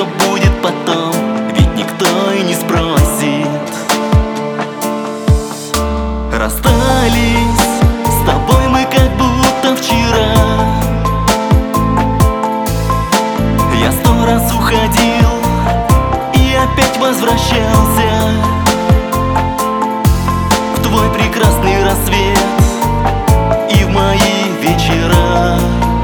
что будет потом, ведь никто и не спросит. Расстались с тобой мы как будто вчера. Я 100 раз уходил и опять возвращался в твой прекрасный рассвет и в мои вечера,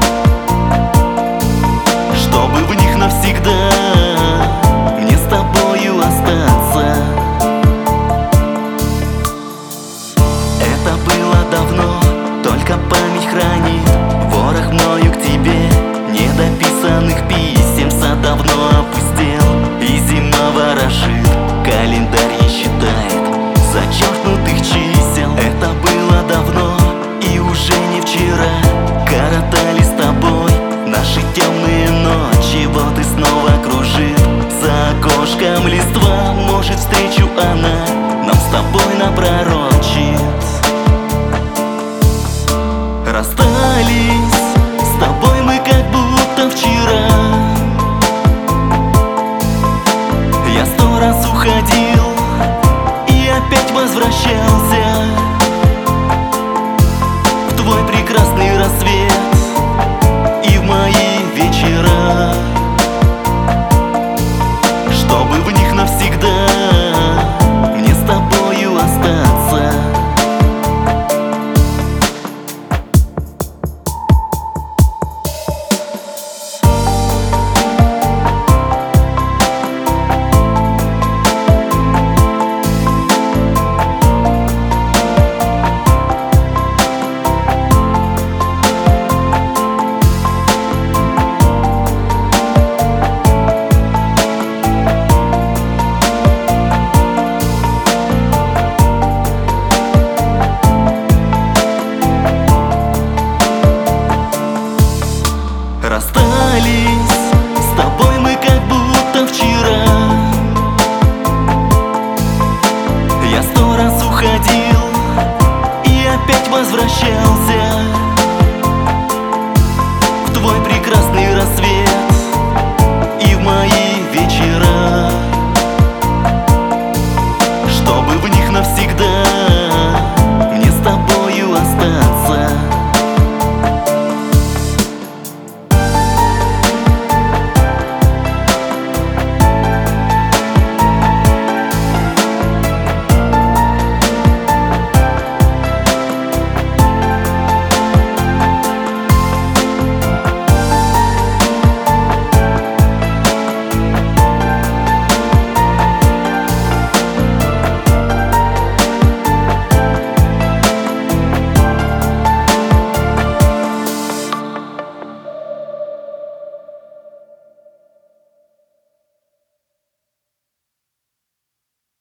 чтобы в них навсегда мне с тобою остаться. Это было давно, только память хранит ворох мною к тебе недописанных писем. Сад давно опустел, и зима ворошит, календарь не считает зачеркнутых чисел. Это было давно и уже не вчера, коротали с тобой наши темные ночи. Вот и снова кружит за окошком